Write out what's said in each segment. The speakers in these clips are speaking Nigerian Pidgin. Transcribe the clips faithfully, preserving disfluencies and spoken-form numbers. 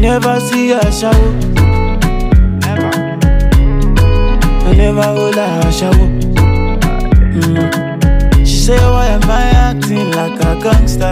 never see her shower. Never. I never hold her shower. Mm. She say, why am I acting like a gangster?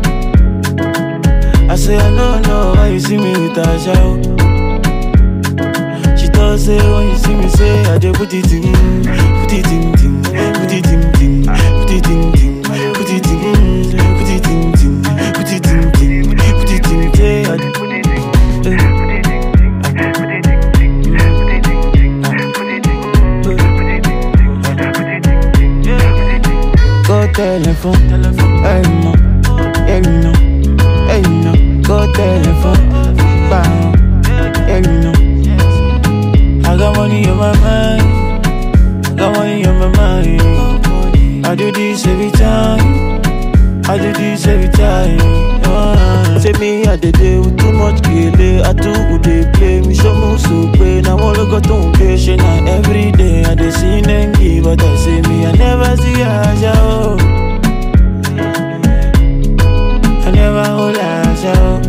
I say, I don't know why you see me with a shower. She does say, when you see me say, I dey put it in, put it in, in, put it in, in, put it in, in, put it in, put it in, in, put it in, in, put it in, say, I dey put it in, put it in, put it in, put it in, put it in, put it in, put it in. Go telephone, telephone, hey no, hey no, hey no. Go telephone, bam, hey no. I got money on my mind, I got money on my mind. I do this every time, I do this every time. Uh, say me I dey dey with too much kele, I too would dey play me show me so pain. I wanna go to patient and every day I dey see Nengi, but I say me I never see Aja. Oh. I never hold Aja. Oh.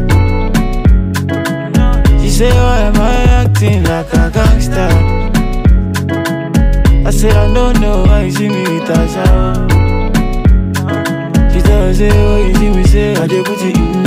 She say why am I acting like a gangster? I said I don't know why you see me with Aja. She tell me say, oh you see me say I dey put it in.